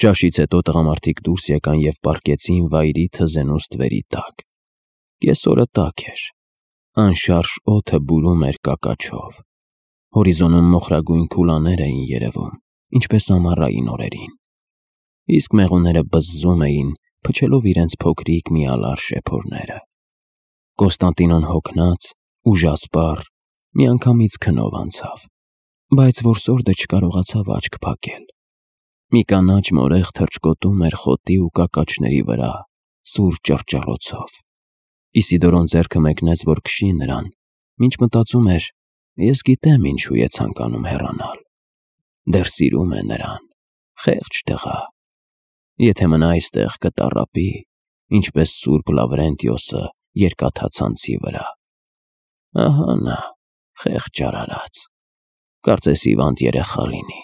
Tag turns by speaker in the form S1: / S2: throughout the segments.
S1: Ճաշից հետո տղամարդիկ դուրս եկան և պառկեցին վայրի թզենու ստվերի տակ։ Կեսօրը տաք էր։ Անշարժ օդը բուրում էր կակաչով։ Հորիզոնում մոխրագույն քուլաներ էին երևում, ինչպես ամառային օրերին։ Իսկ մեղուները բզզում էին, փչելով իրենց փոքրիկ միալար շեփորները։ Կոստանդինոն հոգնած, ուժասպառ, միանգամից քնով անցավ, բայց որսորդը չկարողացավ աչք փակել։ Մի կանաչ մորեխ թռչկոտում էր խոտի ու կակաչների վրա, սուր ճռճռոցով։ Իսիդորոն ձեռքը մեկնեց, որ քշի նրան, մինչ մտածում էր. ես գիտեմ ինչու է ցանկանում հեռանալ։ Դեռ սիրում է նրան, խեղճ տղա։ Եթե մնա այստեղ կտառապի, ինչպես Սուրբ Լավրենտիոսը երկաթացանցի վրա։ Ահա նա, խեղճ արարած, կարծես հիվանդ երեխա լինի։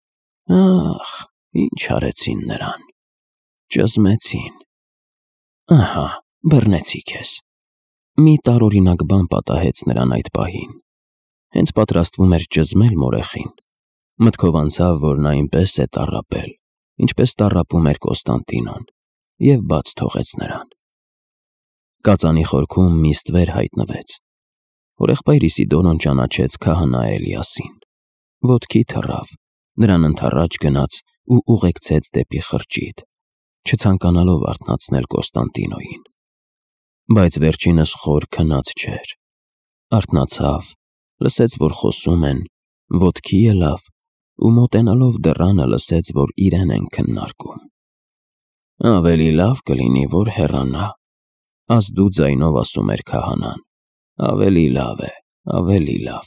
S1: Ախ, ինչ արեցին նրան, ճզմեցին։ Ահա, բռնեցի քեզ։ Մի տարօրինակ բան պատահեց նրան այդ պահին։ Հենց պատրաստվում էր ճզմել մորեխին, մտքով անցավ, որ նա այնպես է տառապել, ինչպես տառապում էր Կոստանդինոն, և բաց թողեց նրան։ Կածանի խորքում մի ստվեր հայտնվեց։ Հորեղբայր Իսիդորոն ճանաչեց քահանա Էլիասին։ Ոտքի թռավ, նրան ընդառաջ գնաց ու ուղեկցեց դեպի խրճիթ, չցանկանալով արթնացնել Կոստանդինոյին։ Բայց վերջինս խոր քնած չէր։ Արթնացավ, լսեց, որ խոսում են, ոտքի ելավ ու մոտենալով դռանը լսեց, որ իրեն են քննարկում։ Ավելի լավ կլինի, որ հեռանա, ազդու ձայնով ասում էր քահանան։ Ավելի լավ է, ավելի լավ։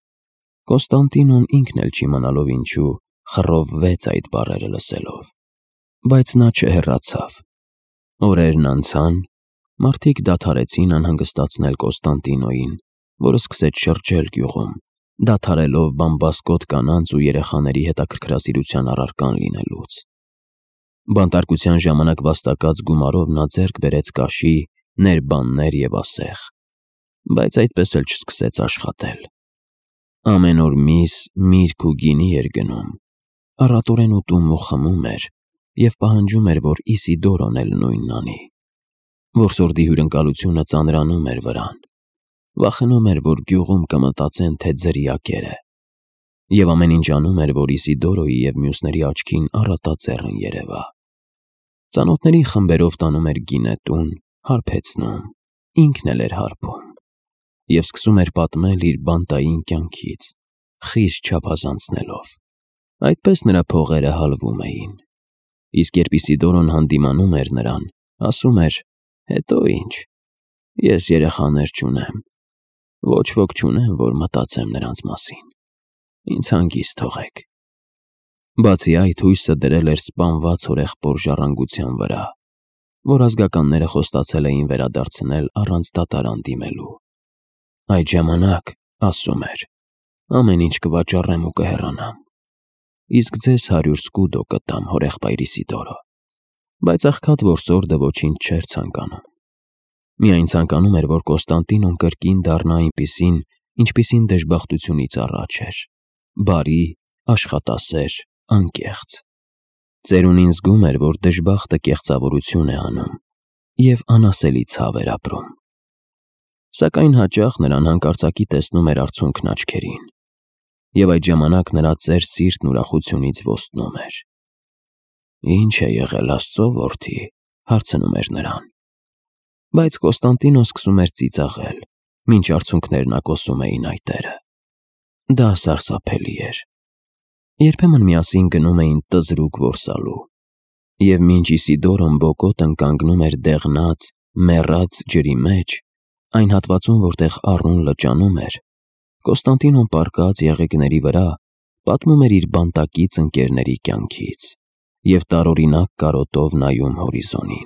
S1: Կոստանդինոն ինքն էլ չիմանալով ինչու խռովվեց այդ բառերը լսելով, բայց նա չհեռացավ։ Օրերն անցան, մարդիկ դադարեցին անհանգստացնել Կոստանդինոյին, որը սկսեց շրջել գյուղում, դադարելով բամբասկոտ կանանց ու երեխաների հետաքրքրասիրության առարկան լինելուց։ Բանտարկության ժամանակ վաստակած գումարով նա ձեռք բերեց կաշի, ներբաններ և ասեղ, բայց այդպես էլ չսկսեց աշխատել։ Ամեն օր միս, միրգ ու գինի էր գնում, առատորեն ուտում ու խմում էր և պահանջում էր, որ Իսիդորոն էլ նույնն անի։ Որսորդի հյուրընկալությունը ծանրանում էր վրան։ Վախենում էր, որ գյուղում կմտածեն, թե ձրիակեր է, և ամեն ինչ անում էր, որ Իսիդորոյի և մյուսների աչքին առատաձեռն երևա։ Ծանոթների խմբերով տանում էր գինետուն, հարբեցնում, ինքն էլ էր հարբում և սկսում էր պատմել իր բանտային կյանքից, խիստ չափազանցնելով։ Այդպես նրա փողերը հալվում էին։ Իսկ երբ Իսիդորոն հանդիմանում էր նրան, ասում էր. հետո ինչ, ես երեխաներ չունեմ, ոչ ոք չունեմ, որ մտածեմ նրանց մասին, ինձ հանգիստ թողեք։ Բացի այդ, հույսը դրել էր սպանված հորեղբոր ժառանգության վրա, որ ազգականները խոստացել էին վերադարձնել առանց դատարան դիմելու։ Այդ ժամանակ, ասում էր, ամեն ինչ կվաճառեմ ու կհեռանամ, իսկ ձեզ 100 սկուդո կտամ, հորեղբայր Իսիդորո։ Բայց աղքատ որսորդը ոչինչ չէր ցանկանում։ Միայն ցանկանում էր, որ Կոստանդինոն կրկին դառնա այնպիսին, ինչպիսին դժբախտությունից առաջ էր, բարի, աշխատասեր, անկեղծ։ Ծերունին զգում էր, որ դժբախտը կեղծավորություն է անում և անասելի ցավ էր ապրում։ Սակայն հաճախ նրան հանկարծակի տեսնում էր արցունքն աչքերին, և այդ ժամանակ նրա ծեր սիրտն ուրախությունից ոստնում էր։ Ինչ է եղել Աստծո որդի, հարցնում էր նրան։ Բայց Կոստանդինոն սկսում էր ծիծաղել, մինչ արցունքներն ակոսում էին այտերը։ Դա սարսափելի էր։ Երբեմն միասին գնում էին տզրուկ որսալու, և մինչ Իսիդորոն բոկոտն կանգնում էր դեղնած, մեռած ջրի մեջ, այն հատվածում, որտեղ առուն լճանում էր, Կոստանդինոն պառկած եղեգների վրա պատմում էր իր բանտակից ընկերների կյանքից և տարօրինակ կարոտով նայում հորիզոնին։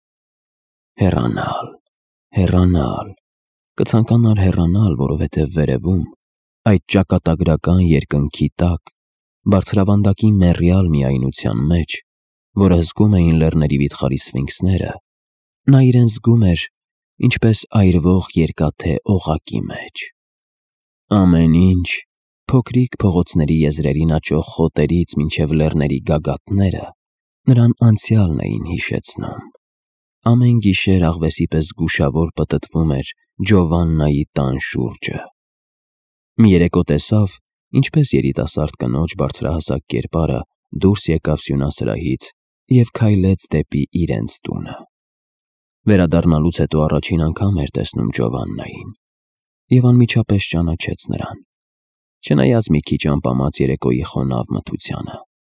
S1: Հեռանալ, հեռանալ, կցանկանար հեռանալ, որովհետև վերևում, այդ ճակատագրական երկնքի տակ, բարձրավանդակի մեռյալ միայնության մեջ, որը հսկում էին լեռների վիթխարի սֆինքսները, նա իրեն զգում էր ինչպես այրվող երկաթե օղակի մեջ։ Ամեն ինչ, փոքրիկ փողոցների եզրերին աճող խոտերից մինչև լեռների գագաթները, Նրան անցյալն էին հիշեցնում։ Ամեն գիշեր աղվեսի պես զգուշավոր պտտվում էր Ջովաննայի տան շուրջը։ Մի երեկո տեսավ, ինչպես երիտասարդ կնոջ բարձրահասակ կերպարը դուրս եկավ սյունասրահից և քայլեց դեպի իրենց տունը։ Վերադառնալուց հետո առաջին անգամ էր տեսնում Ջովաննային և անմիջապես ճանաչեց նրան, չնայած մի քիչ ամպամած երեկոյի խոնավ մթությանը։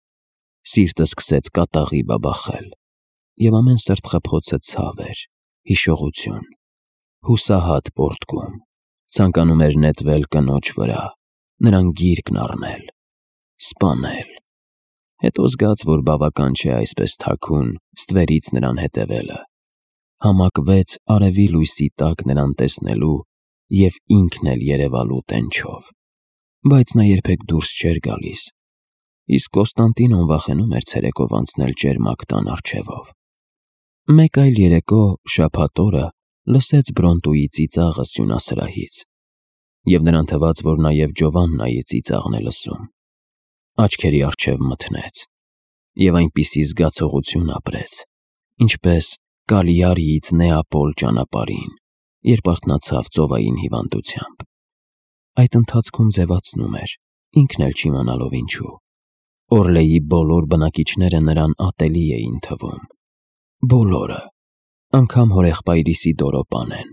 S1: Սիրտը սկսեց կատաղի բաբախել, և ամեն սրտխփոցը ցավ էր, հիշողություն, հուսահատ պոռթկում, ցանկանում էր նետվել կնոջ վրա, նրան գիրկն առնել, սպանել, հետո զգաց, որ բավական չէ այսպես թաքուն ստվերից նրան հետևելը, համակվեց արևի լույսի տակ նրան տեսնելու և ինքն էլ երևալու տենչով, բայց նա երբեք դուրս չէր գալիս, իսկ Կոստանդինոն վախենում էր ցերեկով անցնել ճերմակ տան առջևով։ Մեկ այլ երեկո, շաբաթ օրը, լսեց Բրոնտուի ծիծաղը սյունասրահից, և նրան թվաց, որ նաև Ջովաննայի ծիծաղն է լսում։ Աչքերի առջև մթնեց և այնպիսի զգացողություն ապրեց, ինչպես Կալիարիից Նեապոլ ճանապարհին, երբ արթնացավ ծովային հիվանդությամբ։ Այդ ընթացքում ձևացնում էր, ինքն էլ չիմանալով ինչու։ Օրլեի բոլոր բնակիչները նրան ատելի էին թվում։ Բոլորը, անգամ հորեղբայր Իսիդորո պանեն։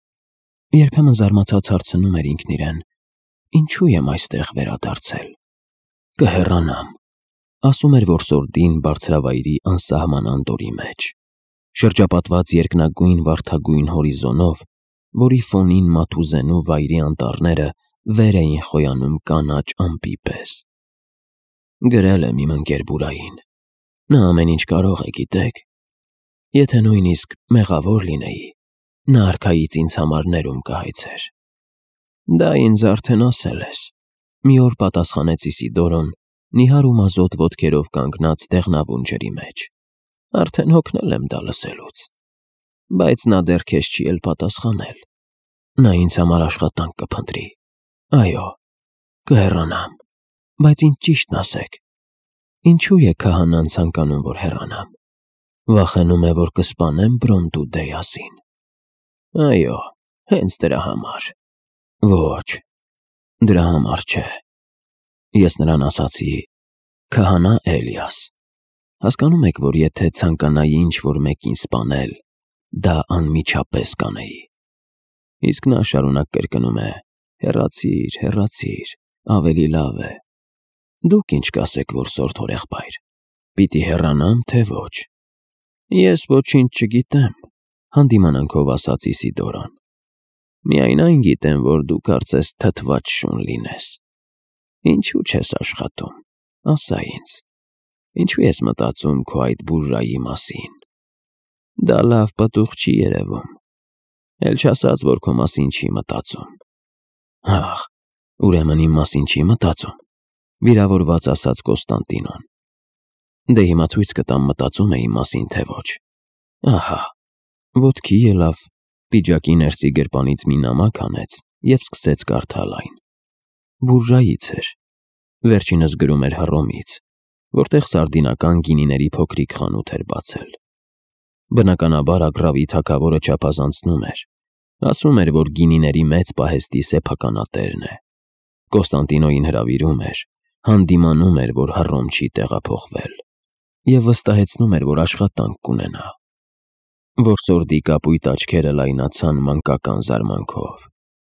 S1: Երբեմն զարմացած հարցնում էր ինքն իրեն. «Ինչու եմ այստեղ վերադարձել»։ «Կհեռանամ», ասում էր որսորդին բարձրավայրի անսահման անդորի մեջ, շրջապատված երկնագույն վարդագույն հորիզոնով, որի ֆոնին Մաթուզենու վայրի անտառները վեր էին խոյանում կանաչ ամպի պես։ «Գրել եմ իմ ընկեր Բուրային, նա ամեն ինչ կարող է, գիտեք։ Եթե նույնիսկ մեղավոր լինեի, նա արքայից ինձ համար ներում կհայցեր»։ «Դա ինձ արդեն ասել ես», մի օր պատասխանեց Իսիդորոն, նիհար ու մազոտ ոտքերով կանգնած դեղնավուն ջրի մեջ։ «Արդեն հոգնել եմ դա լսելուց, բայց նա դեռ քեզ չի էլ պատասխանել։ Նա ինձ համար աշխատանք կփնտրի։ Այո, կհեռանամ, բայց ինձ ճիշտն ասեք, ինչու է քահանան ցանկանում, որ հեռանամ։ Վախենում է, որ կսպանեմ Բրոնտու Դեյասին։ Այո, հենց դրա համար։ Ոչ, դրա համար չէ։ Ես նրան ասացի. «Քահանա Էլիաս, հասկանում եք, որ եթե ցանկանայի ինչ-որ մեկին սպանել, դա անմիջապես կանեի»։ Իսկ նա շարունակ կրկնում է. «Հեռացիր, հեռացիր, ավելի լավ է»։ Դուք ինչ կասեք, որսորդ հորեղբայր, պիտի հեռանամ, թե ոչ։ Ես ոչինչ չգիտեմ, հանդիմանանքով ասաց Իսիդորոն։ Միայն այն գիտեմ, որ դու կարծես թթված շուն լինես։ Ինչու չես աշխատում, ասա ինձ, ինչու ես մտածում քո այդ բուրժայի մասին։ Դա լավ պտուղ չի երևում, էլ չասած, որ քո մասին չի մտածում։ Ահ, ուրեմն իմ մասին չի մտածում, վիրավորված ասաց Կոստանդինոն։ Դե հիմա ցույց կտամ մտածում է իմ մասին, թե ոչ։ Ահա, ոտքի ելավ, պիջակի ներսի գրպանից մի նամակ հանեց և սկսեց կարդալ այն։ Բուրժայից էր, վերջինս գրում էր Հռոմից, որտեղ սարդինական գինիների փոքրիկ խանութ էր բացել։ Բնականաբար Ագրավի թագավորը չափազանցնում էր, ասում էր, որ գինիների մեծ պահեստի սեփականատերն է։ Կոստանդինոյին հրավիրում էր, հանդիմանում էր, որ Հռոմ չի տեղափոխվել, և վստահեցնում էր, որ աշխատանք կունենա։ Որսորդի կապույտ աչքերը լայնացան մանկական զարմանքով։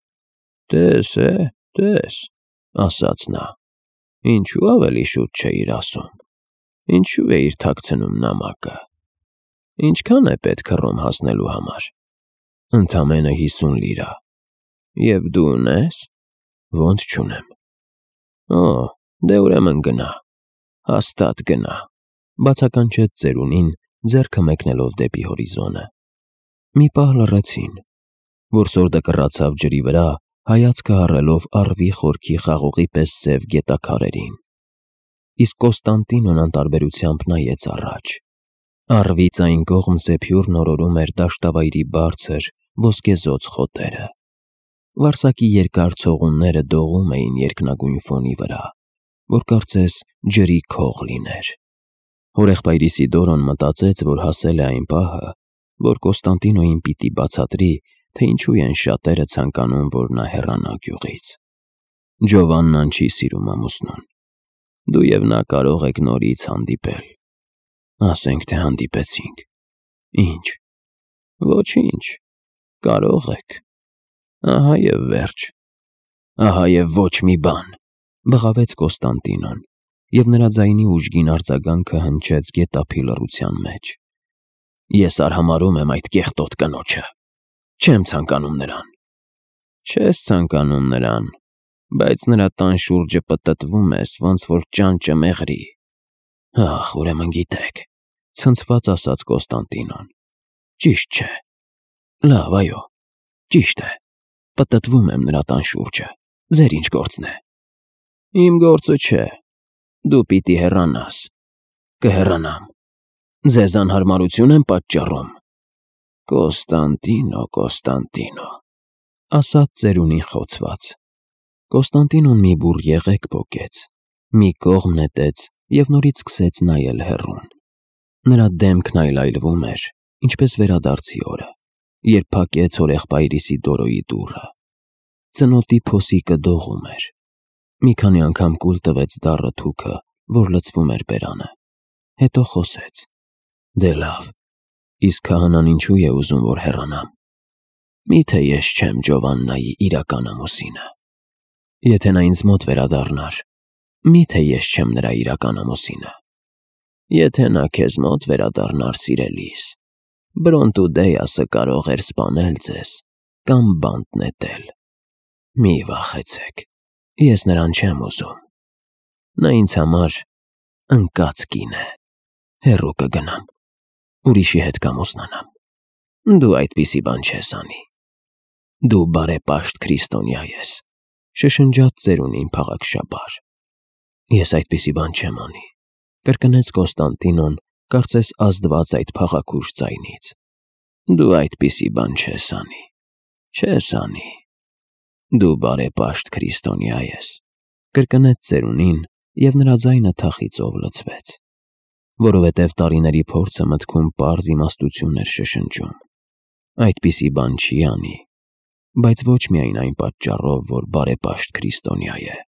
S1: Տես, ասաց նա, ինչու ավելի շուտ չէիր ասում, ինչու էիր թաքցնում նամակը։ Ինչքան է պետք Հռոմ հասնելու համար։ Ընդամենը 50 լիրա։ Եվ դու ունես։ Ոնց չունեմ։ Օ, դե ուրեմն գնա, հաստատ գնա, բացականչեց ծերունին, ձեռքը մեկնելով դեպի հորիզոնը։ Մի պահ լռեցին։ Որսորդը կռացավ ջրի վրա, հայացքը հառելով առվի խորքի խաղողի պես սև գետաքարերին։ Իսկ Կոստանդինոն անտարբերությամբ նայեց առաջ։ Առվից այն կողմ զեփյուռն օրորում էր դաշտավայրի բարձր, ոսկեզօծ խոտերը։ Վարսակի երկար ցողունները դողում էին երկնագույն ֆոնի վրա, որ կարծես ջրի քող լիներ։ Հորեղբայր Իսիդորոն մտածեց, որ հասել է այն պահը, որ Կոստանդինոին պիտի բացատրի, թե ինչու են շատերը ցանկանում, որ նա հեռանա գյուղից։ Ջովաննան չի սիրում ամուսնուն։ Դու և նա կարող եք նորից հանդիպել։ Ասենք թե հանդիպեցինք։ Ինչ։ Ոչինչ։ Կարող եք։ Ահա և վերջ։ Ահա և ոչ մի բան, բղավեց Կոստանդինոն, և նրա ձայնի ուժգին արձագանքը հնչեց գետափի լռության մեջ։ Ես արհամարհում եմ այդ կեղտոտ կնոջը։ Չեմ ցանկանում նրան։ Չես ցանկանում նրան, բայց նրա տան շուրջը պտտվում ես, ոնց որ ճանճը մեղրի։ Ախ, ուրեմն գիտեք, ցնցված ասաց Կոստանդինոն։ Ճիշտ չէ։ Լավ, այո, ճիշտ է։ Պտտվում եմ նրա տան շուրջը։ Ձեր ինչ գործն է։ Իմ գործը չէ։ Դու պիտի հեռանաս։ Կհեռանամ։ Ձեզ անհարմարություն եմ պատճառում։ Կոստանդինո, ասաց ծերունին խոցված։ Կոստանդինոն մի բուռ եղեք պոկեց, մի կողմ նետեց և նորից սկսեց նայել հեռուն։ Նրա դեմքն այլայլվում էր, ինչպես վերադարձի օրը, երբ փակեց հորեղբայր Իսիդորոյի դուռը։ Ծնոտի փոսիկը դողում էր։ Մի քանի անգամ կուլ տվեց դառը թուքը, որ լցվում էր բերանը։ Հետո խոսեց. Դե լավ, իսկ քահանան ինչու է ուզում, որ հեռանամ։ Միթե ես չեմ Ջովաննայի իրական ամուսինը։ Եթե նա ինձ մոտ վերադառնար, միթե ես չեմ նրա իրական ամուսինը։ Եթե նա քեզ մոտ վերադառնար, սիրելիս, Բրոնտու Դեյասը կարող էր սպանել ձեզ կամ բանտ նետել։ Մի վախեցեք, ես նրան չեմ ուզում։ Նա ինձ համար ընկած կին է։ Հեռու կգնամ, ուրիշի հետ կամուսնանամ։ Դու այդպիսի բան չես անի։ Դու բարեպաշտ քրիստոնյա ես, շշնջաց ծերունին փաղաքշաբար։ Ես այդպիսի բան չեմ անի, կրկնեց Կոստանդինոն, կարծես ազդված այդ փաղաքուշ ձայնից։ Դու այդպիսի բան չես անի։ Չես անի։ Դու բարեպաշտ քրիստոնյա ես, կրկնեց ծերունին, և նրա ձայնը թախիծով լցվեց, որովհետև տարիների փորձը մտքում պարզ իմաստություն էր շշնջում։ Այդպիսի բան չի անի, բայց ոչ միայն այն պատճառով, որ բարեպաշտ քրիստոնյա է,